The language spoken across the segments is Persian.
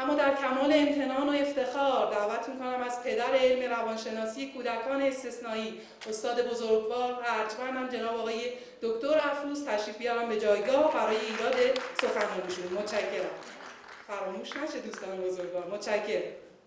اما در کمال امتنان و افتخار دعوت میکنم از پدر علم روانشناسی کودکان استثنایی، استاد بزرگوار ارجمندم جناب آقای دکتر افروز تشریف بیارم به جایگاه برای ایراد سخنرانیشون. متشکرم. فراموش نشه دوستان بزرگوار. متشکرم.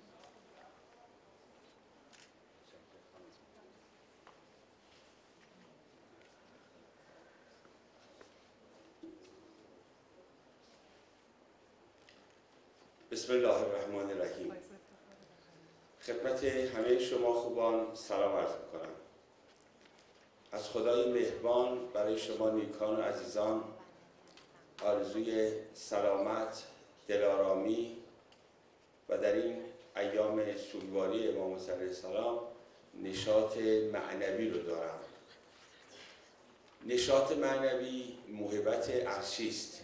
بسم الله الرحمن الرحیم. خدمت همه شما خوبان سلام عرض می‌کنم. از خدای مهربان برای شما نیکان و عزیزان آرزوی سلامت، دلآرامی و در این ایام سوگواری امام حسین علیه السلام نشاط معنوی رو دارم. نشاط معنوی موهبت عرشی است.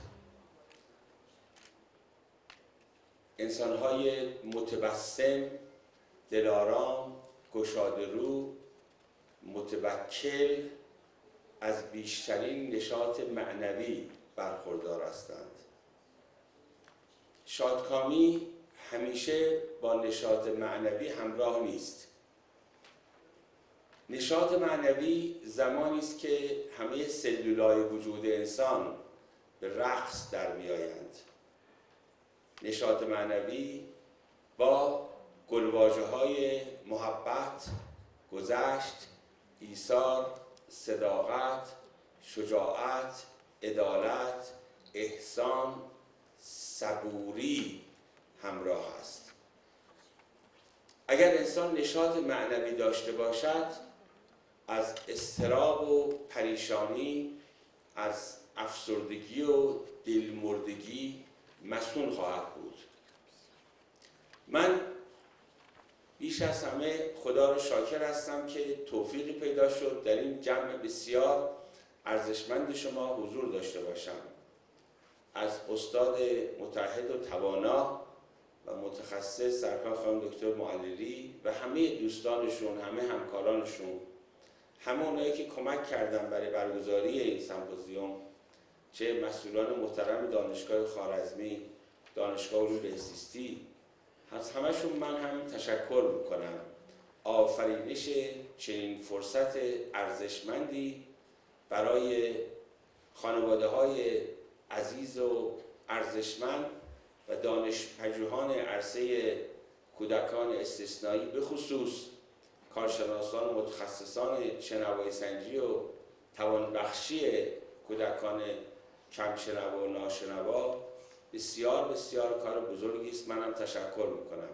انسان‌های متبسم، دلارام، گشاده‌رو، متوکل از بیشترین نشاط معنوی برخوردار هستند. شادکامی همیشه با نشاط معنوی همراه نیست. نشاط معنوی زمانی است که همه سلولای وجود انسان به رقص در می‌آیند. نشاط معنوی با گلواژه‌های محبت، گذشت، ایثار، صداقت، شجاعت، عدالت، احسان، صبوری همراه است. اگر انسان نشاط معنوی داشته باشد، از اضطراب و پریشانی، از افسردگی و دلمردگی مسئول خواهد بود. من بیش از همه خدا رو شاکر هستم که توفیقی پیدا شد در این جمع بسیار ارزشمند شما حضور داشته باشم. از استاد متعهد و توانا و متخصص سرکار خانم دکتر معللی و همه دوستانشون، همه همکارانشون، همه اونایی که کمک کردن برای برگزاری این سمپوزیوم، چه مسئولان محترم دانشگاه خوارزمی، دانشگاه علوم بهزیستی، از همشون من هم تشکر میکنم. آفرینش چنین فرصت ارزشمندی برای خانواده‌های عزیز و ارزشمند و دانش‌پژوهان عرصه کودکان استثنایی، به خصوص کارشناسان و متخصصان شنوایی سنجی و توانبخشی کودکان کمشنوا و ناشنوا، بسیار بسیار کار بزرگی است. منم تشکر میکنم.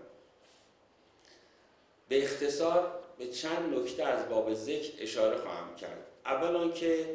به اختصار به چند نکته از باب ذکر اشاره خواهم کرد. اول آنکه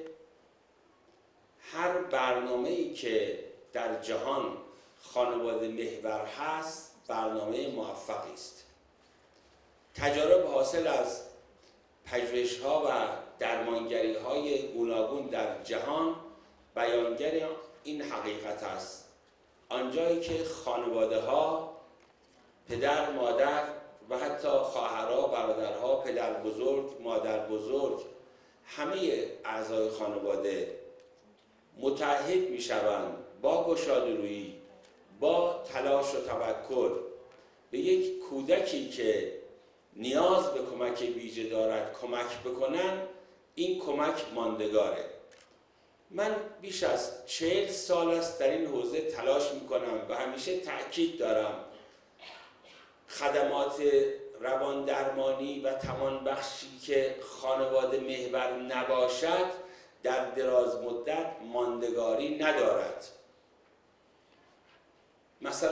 هر برنامه‌ای که در جهان خانواده محور هست برنامه موفقی است. تجارب حاصل از پژوهش‌ها و درمانگری‌های گوناگون در جهان بیانگر این حقیقت است. آنجایی که خانواده‌ها، پدر، مادر و حتی خواهرها، برادرها، پدر بزرگ، مادر بزرگ، همه اعضای خانواده متحد می‌شوند با گشاده‌رویی، با تلاش و تفکر به یک کودکی که نیاز به کمک ویژه دارد کمک بکنن. این کمک ماندگاره. من بیش از 40 سال است در این حوزه تلاش میکنم و همیشه تأکید دارم خدمات روان درمانی و توانبخشی که خانواده محور نباشد در دراز مدت ماندگاری ندارد. مثلا